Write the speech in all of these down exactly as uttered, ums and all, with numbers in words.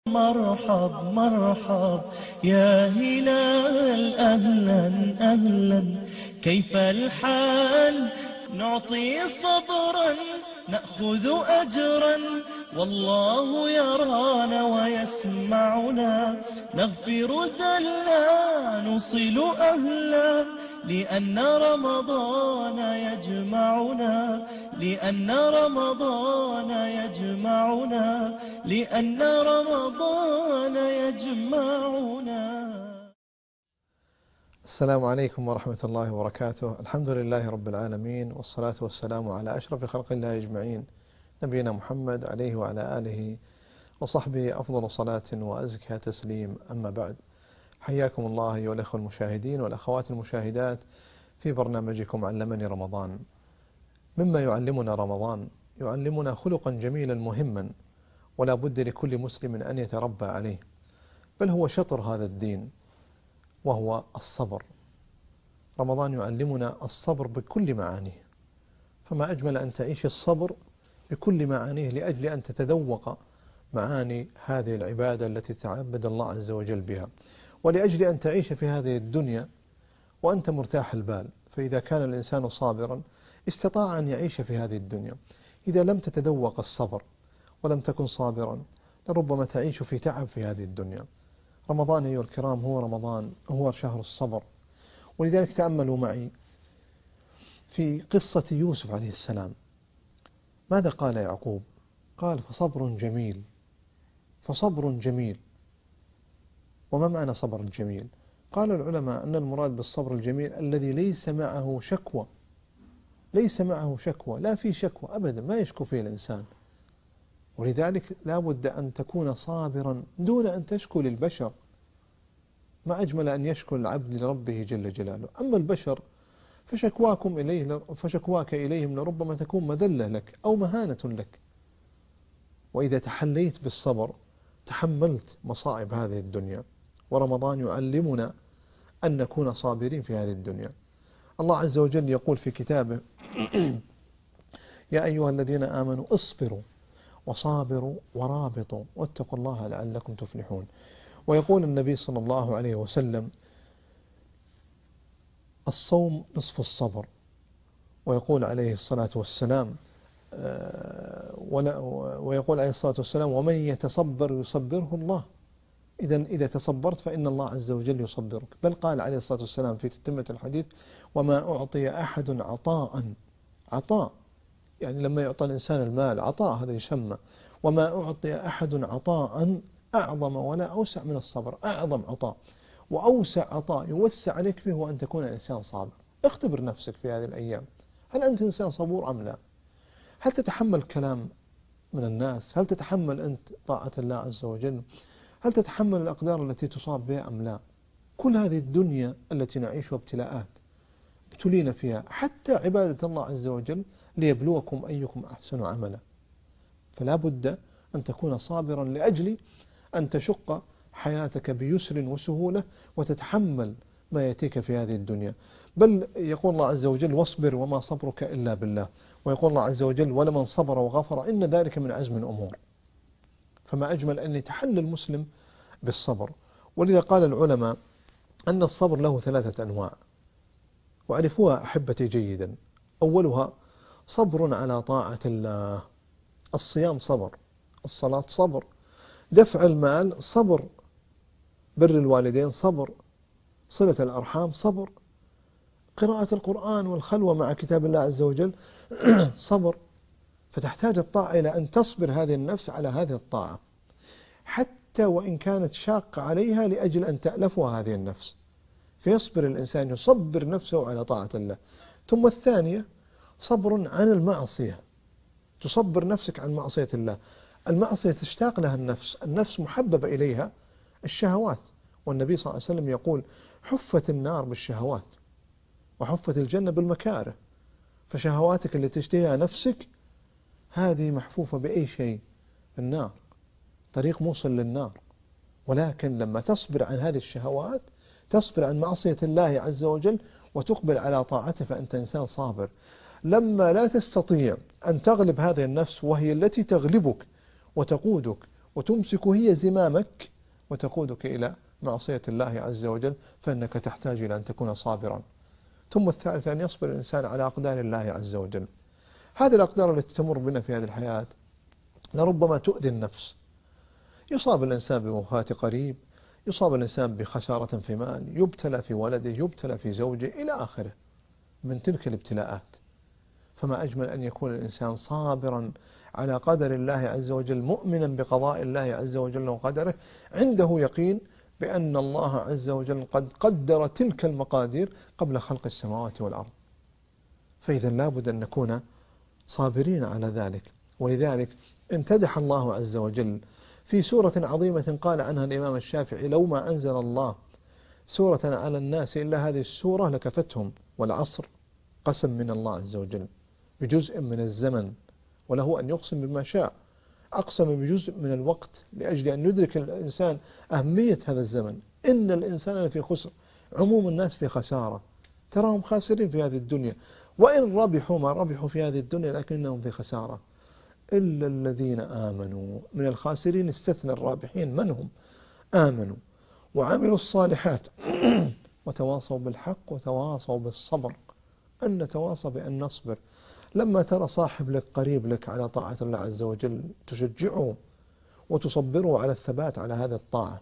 مرحب مرحب يا هلال أهلا أهلا، كيف الحال؟ نعطي صبرا نأخذ أجرا، والله يرانا ويسمعنا، نغفر زلا نصل أهلا، لأن رمضان يجمعنا، لأن رمضان يجمعنا، لأن رمضان يجمعنا. السلام عليكم ورحمة الله وبركاته. الحمد لله رب العالمين، والصلاة والسلام على أشرف خلق الله أجمعين، نبينا محمد عليه وعلى آله وصحبه أفضل صلاة وأزكى تسليم. أما بعد، حياكم الله أيها الأخوة المشاهدين والأخوات المشاهدات في برنامجكم علمني رمضان. مما يعلمنا رمضان، يعلمنا خلقا جميلا مهما ولا بد لكل مسلم أن يتربى عليه، بل هو شطر هذا الدين، وهو الصبر. رمضان يعلمنا الصبر بكل معانيه، فما أجمل أن تعيش الصبر بكل معانيه لأجل أن تتذوق معاني هذه العبادة التي تعبد الله عز وجل بها، ولأجل أن تعيش في هذه الدنيا وأنت مرتاح البال. فإذا كان الإنسان صابرا استطاع أن يعيش في هذه الدنيا. إذا لم تتذوق الصبر ولم تكن صابرا لربما تعيش في تعب في هذه الدنيا. رمضان أيها الكرام هو رمضان، هو شهر الصبر. ولذلك تأملوا معي في قصة يوسف عليه السلام. ماذا قال يعقوب؟ قال فصبر جميل، فصبر جميل. وما معنى صبر جميل؟ قال العلماء أن المراد بالصبر الجميل الذي ليس معه شكوى، ليس معه شكوى، لا في شكوى أبدا، ما يشكو فيه الإنسان. ولذلك لا بد أن تكون صابرا دون أن تشكو للبشر. ما أجمل أن يشكو العبد لربه جل جلاله. أما البشر فشكواكم إليه فشكواك إليهم لربما تكون مذلة لك أو مهانة لك. وإذا تحليت بالصبر تحملت مصائب هذه الدنيا. ورمضان يعلمنا أن نكون صابرين في هذه الدنيا. الله عز وجل يقول في كتابه يا أيها الذين آمنوا اصبروا وصابروا ورابطوا واتقوا الله لعلكم تفلحون. ويقول النبي صلى الله عليه وسلم الصوم نصف الصبر. ويقول عليه الصلاة والسلام ويقول عليه الصلاة والسلام ومن يتصبر يصبره الله. إذا إذا تصبرت فإن الله عز وجل يصبرك. بل قال عليه الصلاة والسلام في تتمة الحديث وما أعطي أحد عطاء، عطاء يعني لما يعطى الإنسان المال عطاء، هذا يسمى. وما أعطي أحد عطاء أعظم ولا أوسع من الصبر. أعظم عطاء وأوسع عطاء يوسع عليك فيه هو أن تكون إنسان صابر. اختبر نفسك في هذه الأيام، هل أنت إنسان صبور أم لا؟ هل تتحمل كلام من الناس؟ هل تتحمل أنت طاعة الله عز وجل؟ هل تتحمل الأقدار التي تصاب بها أم لا؟ كل هذه الدنيا التي نعيشها ابتلاءات، ابتلينا فيها، حتى عبادة الله عز وجل ليبلوكم أيكم أحسن عملا. فلا بد أن تكون صابرا لأجل أن تشق حياتك بيسر وسهولة وتتحمل ما يأتيك في هذه الدنيا. بل يقول الله عز وجل واصبر وما صبرك إلا بالله. ويقول الله عز وجل ولمن صبر وغفر إن ذلك من عزم الأمور. فما أجمل أن يتحلى المسلم بالصبر. ولذا قال العلماء أن الصبر له ثلاثة أنواع، وعرفوها أحبتي جيدا. أولها صبر على طاعة الله. الصيام صبر، الصلاة صبر، دفع المال صبر، بر الوالدين صبر، صلة الأرحام صبر، قراءة القرآن والخلوة مع كتاب الله عز وجل صبر. فتحتاج الطاعة إلى أن تصبر هذه النفس على هذه الطاعة حتى وإن كانت شاقة عليها لأجل أن تألفها هذه النفس. فيصبر الإنسان، يصبر نفسه على طاعة الله. ثم الثانية صبر عن المعصية، تصبر نفسك عن معصية الله. المعصية تشتاق لها النفس، النفس محببة إليها الشهوات. والنبي صلى الله عليه وسلم يقول حفت النار بالشهوات وحفت الجنة بالمكاره. فشهواتك اللي تشتهيها نفسك هذه محفوفة بأي شيء؟ النار، طريق موصل للنار. ولكن لما تصبر عن هذه الشهوات، تصبر عن معصية الله عز وجل وتقبل على طاعته، فأنت إنسان صابر. لما لا تستطيع أن تغلب هذه النفس وهي التي تغلبك وتقودك وتمسك هي زمامك وتقودك إلى معصية الله عز وجل، فإنك تحتاج إلى أن تكون صابرا. ثم الثالث أن يصبر الإنسان على أقدار الله عز وجل. هذه الأقدار التي تمر بنا في هذه الحياة لربما تؤذي النفس. يصاب الإنسان بوفاة قريب، يصاب الإنسان بخسارة في مال، يبتلى في ولده، يبتلى في زوجه إلى آخره من تلك الابتلاءات. فما أجمل أن يكون الإنسان صابرا على قدر الله عز وجل، مؤمنا بقضاء الله عز وجل وقدره، عنده يقين بأن الله عز وجل قد قدر تلك المقادير قبل خلق السماوات والأرض. فإذا لابد أن نكون صابرين على ذلك. ولذلك امتدح الله عز وجل في سورة عظيمة قال عنها الإمام الشافعي: لو ما أنزل الله سورة على الناس إلا هذه السورة لكفتهم. والعصر قسم من الله عز وجل بجزء من الزمن، وله أن يقسم بما شاء. أقسم بجزء من الوقت لأجل أن يدرك الإنسان أهمية هذا الزمن. إن الإنسان في خسر، عموم الناس في خسارة، تراهم خاسرين في هذه الدنيا، وإن ربحوا ما ربحوا في هذه الدنيا لكنهم في خسارة، إلا الذين آمنوا. من الخاسرين استثنى الرابحين، من هم؟ آمنوا وعملوا الصالحات وتواصوا بالحق وتواصوا بالصبر. أن نتواصى بأن نصبر. لما ترى صاحب لك قريب لك على طاعة الله عز وجل تشجعه وتصبره على الثبات على هذه الطاعة.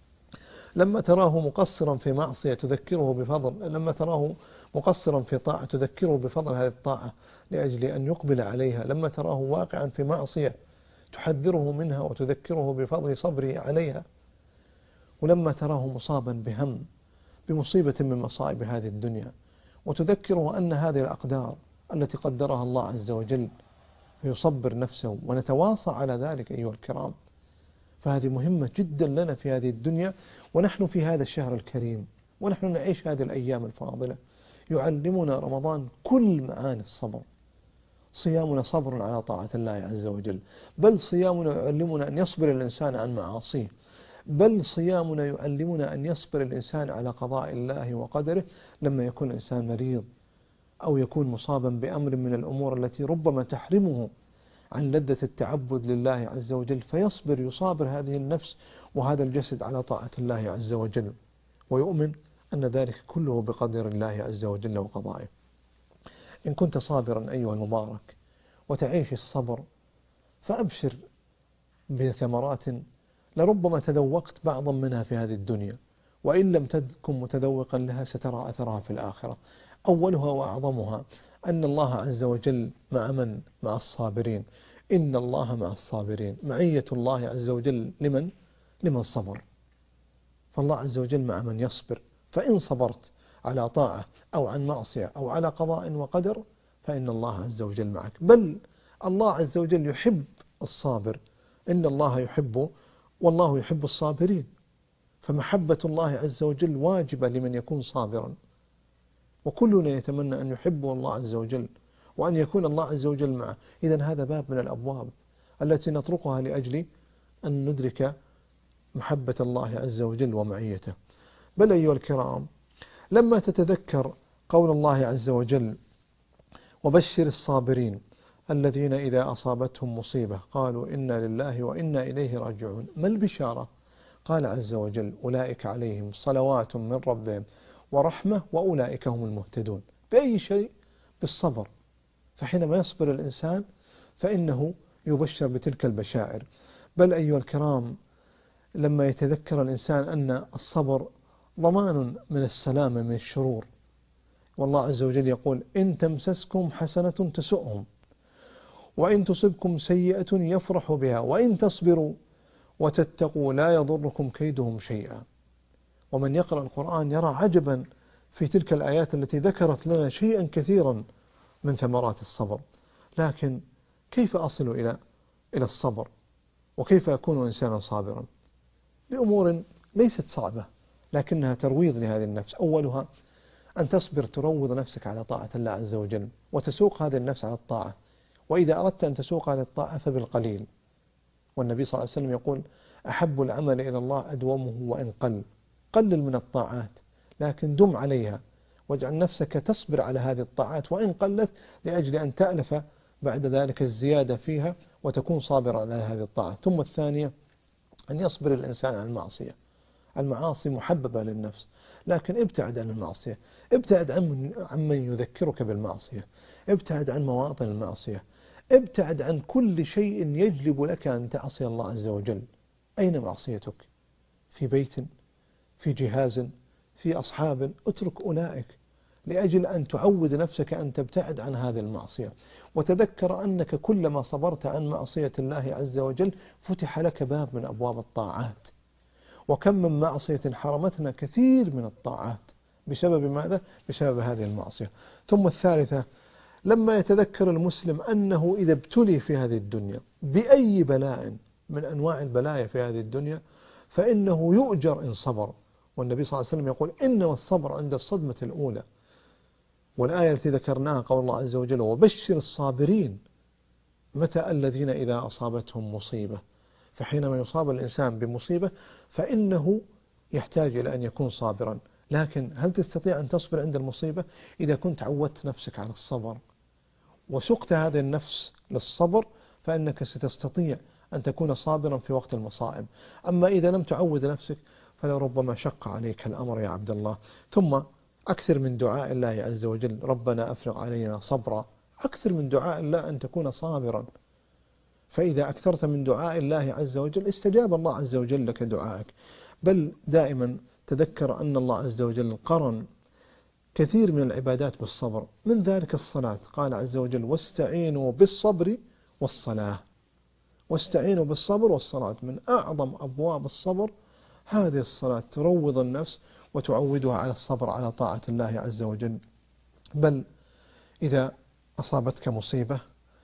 لما تراه مقصرا في معصية تذكره بفضل، لما تراه مقصرا في طاعة تذكره بفضل هذه الطاعة لأجل أن يقبل عليها. لما تراه واقعا في معصية تحذره منها وتذكره بفضل صبره عليها. ولما تراه مصابا بهم بمصيبة من مصائب هذه الدنيا وتذكره أن هذه الأقدار التي قدرها الله عز وجل، فيصبر نفسه. ونتواصى على ذلك أيها الكرام. فهذه مهمة جدا لنا في هذه الدنيا، ونحن في هذا الشهر الكريم، ونحن نعيش هذه الأيام الفاضلة. يعلمنا رمضان كل معاني الصبر. صيامنا صبر على طاعة الله عز وجل، بل صيامنا يعلمنا أن يصبر الإنسان عن معاصيه، بل صيامنا يعلمنا أن يصبر الإنسان على قضاء الله وقدره لما يكون الإنسان مريض أو يكون مصابا بأمر من الأمور التي ربما تحرمه عن لذة التعبد لله عز وجل، فيصبر يصابر هذه النفس وهذا الجسد على طاعة الله عز وجل، ويؤمن أن ذلك كله بقدر الله عز وجل وقضائه. إن كنت صابرا أيها المبارك وتعيش الصبر فأبشر بثمرات لربما تذوقت بعضا منها في هذه الدنيا، وإن لم تكن متذوقا لها سترى أثرها في الآخرة. أولها وأعظمها أن الله عز وجل مع من؟ مع الصابرين. إن الله مع الصابرين. معية الله عز وجل لمن؟ لمن صبر. فالله عز وجل مع من يصبر. فإن صبرت على طاعة أو عن معصية أو على قضاء وقدر فإن الله عز وجل معك. بل الله عز وجل يحب الصابر. إن الله يحب والله يحب الصابرين. فمحبة الله عز وجل واجبة لمن يكون صابرا، وكلنا يتمنى أن يحبه الله عز وجل وأن يكون الله عز وجل معه. إذن هذا باب من الأبواب التي نطرقها لأجل أن ندرك محبة الله عز وجل ومعيته. بل أيها الكرام، لما تتذكر قول الله عز وجل: وبشر الصابرين الذين إذا أصابتهم مصيبة قالوا إنا لله وإنا إليه راجعون. ما البشارة؟ قال عز وجل: أولئك عليهم صلوات من ربهم ورحمة وأولئك هم المهتدون. بأي شيء؟ بالصبر. فحينما يصبر الإنسان فإنه يبشر بتلك البشائر. بل أيها الكرام، لما يتذكر الإنسان أن الصبر ضمان من السلامة من الشرور، والله عز وجل يقول: إن تمسسكم حسنة تسؤهم وإن تصبكم سيئة يفرحوا بها وإن تصبروا وتتقوا لا يضركم كيدهم شيئا. ومن يقرأ القرآن يرى عجبا في تلك الآيات التي ذكرت لنا شيئا كثيرا من ثمرات الصبر. لكن كيف أصل إلى إلى الصبر؟ وكيف أكون إنسانا صابرا؟ بأمور ليست صعبة لكنها ترويض لهذه النفس. أولها أن تصبر، تروض نفسك على طاعة الله عز وجل وتسوق هذه النفس على الطاعة. وإذا أردت أن تسوق على الطاعة فبالقليل. والنبي صلى الله عليه وسلم يقول: أحب العمل إلى الله أدومه وإن قل. قلل من الطاعات لكن دم عليها، واجعل نفسك تصبر على هذه الطاعات وإن قلت لأجل أن تألف بعد ذلك الزيادة فيها وتكون صابرا على هذه الطاعة. ثم الثانية أن يصبر الإنسان عن المعصية. المعاصي محببة للنفس، لكن ابتعد عن المعصية، ابتعد عن عمن يذكرك بالمعصية، ابتعد عن مواطن المعصية، ابتعد عن كل شيء يجلب لك أن تعصي الله عز وجل. أين معصيتك؟ في بيت، في جهاز، في أصحاب، اترك أولئك لأجل أن تعود نفسك أن تبتعد عن هذه المعصية. وتذكر أنك كلما صبرت عن معصية الله عز وجل فتح لك باب من أبواب الطاعات، وكم من معصية حرمتنا كثير من الطاعات بسبب ماذا؟ بسبب هذه المعصية. ثم الثالثة، لما يتذكر المسلم أنه إذا ابتلي في هذه الدنيا بأي بلاء من أنواع البلايا في هذه الدنيا فإنه يؤجر إن صبر. والنبي صلى الله عليه وسلم يقول إنما الصبر عند الصدمة الأولى. والآية التي ذكرناها قول الله عز وجل وبشر الصابرين متى الذين إذا أصابتهم مصيبة. فحينما يصاب الإنسان بمصيبة فإنه يحتاج إلى أن يكون صابرا. لكن هل تستطيع أن تصبر عند المصيبة؟ إذا كنت عودت نفسك على الصبر وسقت هذه النفس للصبر فإنك ستستطيع أن تكون صابرا في وقت المصائب. أما إذا لم تعود نفسك فلربما شق عليك الأمر يا عبد الله. ثم أكثر من دعاء الله عز وجل ربنا أفرغ علينا صبرا، أكثر من دعاء الله أن تكون صابرا. فإذا أكثرت من دعاء الله عز وجل استجاب الله عز وجل لك دعائك. بل دائما تذكر أن الله عز وجل قرن كثير من العبادات بالصبر، من ذلك الصلاة. قال عز وجل واستعينوا بالصبر والصلاة. واستعينوا بالصبر والصلاة، من أعظم أبواب الصبر هذه الصلاة، تروض النفس وتعودها على الصبر على طاعة الله عز وجل. بل إذا أصابتك مصيبة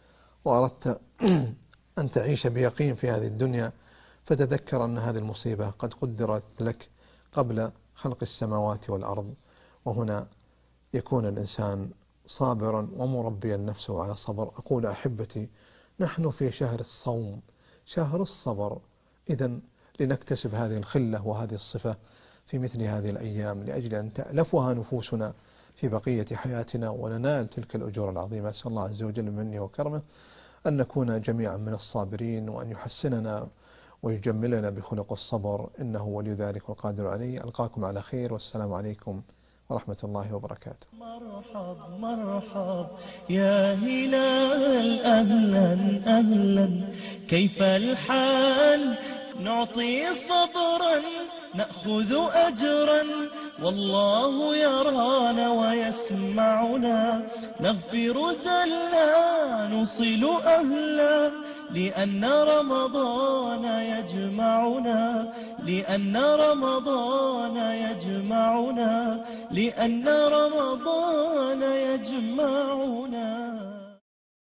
وأردت أن تعيش بيقين في هذه الدنيا فتذكر أن هذه المصيبة قد قدرت لك قبل خلق السماوات والأرض. وهنا يكون الإنسان صابرا ومربيا نفسه على الصبر. أقول أحبتي نحن في شهر الصوم، شهر الصبر، إذن لنكتسب هذه الخلة وهذه الصفة في مثل هذه الأيام لأجل أن تألفها نفوسنا في بقية حياتنا وننال تلك الأجور العظيمة. أسأل الله عز وجل مني وكرمه أن نكون جميعا من الصابرين، وأن يحسننا ويجملنا بخلق الصبر، إنه ولي ذلك والقادر عليه. ألقاكم على خير، والسلام عليكم ورحمة الله وبركاته. مرحب مرحب يا هلال أهلا أهلا، كيف الحال؟ نعطي صبرا نأخذ أجرا، والله يرانا ويسمعنا. نغفر زلا نصل أهلا، لأن رمضان يجمعنا، لأن رمضان يجمعنا، لأن رمضان يجمعنا.